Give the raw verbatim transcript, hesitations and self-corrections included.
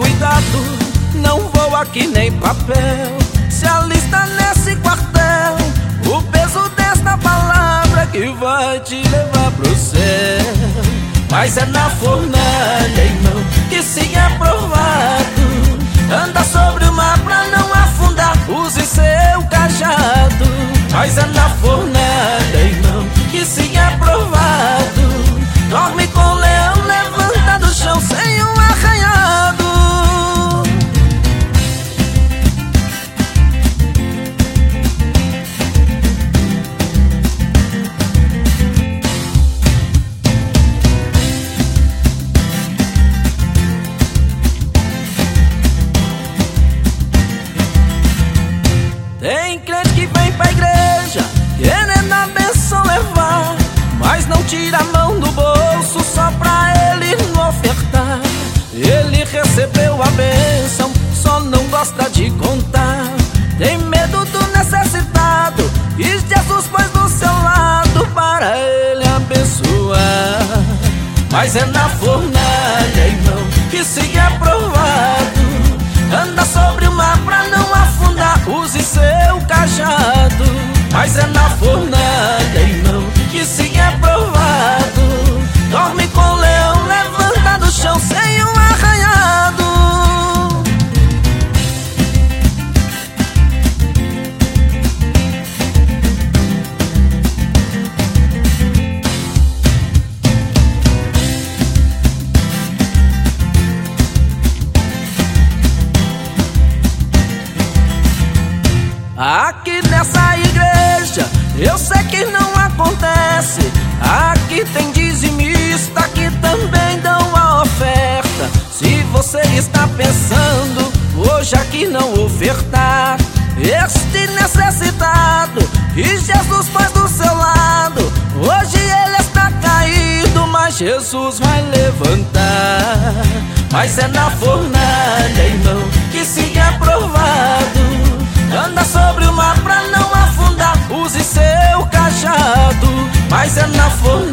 cuidado, não voa que nem papel. Se alista nesse quartel, o peso desta palavra que vai te levar pro céu. Mas é na fornalha, irmão, que se é provado. Anda sobre o mar pra não afundar, use seu cajado. Mas é na fornalha, irmão, que se é provado. Dorme com o leão, levanta do chão sem um arranhado. Tem crente que vem pra igreja querendo a bênção levar, mas não tira a mão do bolso só pra ele não ofertar. Ele recebeu a bênção, só não gosta de contar. Tem medo do necessitado e Jesus pôs do seu lado para ele abençoar. Mas é na fornalha, irmão, que se é provado. Anda sobre o mar pra não afundar, use seu cajado. Mas é na fornalha, irmão, que se é provado. Dorme com o leão, levanta do chão sem um arranhado. Aqui nessa igreja eu sei que não acontece. Aqui tem dizimista que também dão a oferta. Se você está pensando hoje aqui não ofertar, este necessitado que Jesus pôs do seu lado, hoje ele está caído, mas Jesus vai levantar. Mas é na fornalha, irmão, que se é provado. Anda sobre o mar pra não afundar, use seu cajado. Mas é na fornalha,